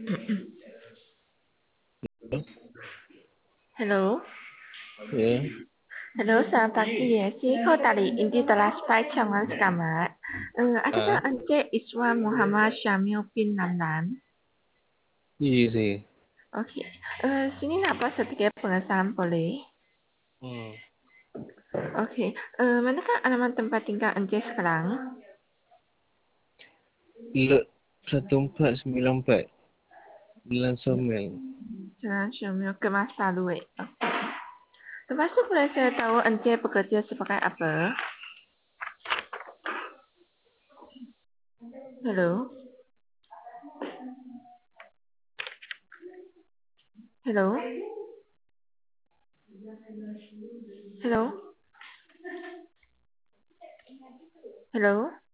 Hello. Ya, Hello, selamat pagi ya. Kau tadi inti telah spy channel sekamat. Adakah ah, Encik Iswan Muhammad Syamil bin Namlan? iya sih. Okey. Sini nak buat sedikit pengesahan boleh? Hmm. Okey. Manakah alamat tempat tinggal Encik sekarang? Lot 1494 Bulan Somel. Jalan Syamil Kemas Palu. Okey. Lepas tu boleh saya tahu Encik bekerja sebagai apa? Hello. Hello. Hello. Hello.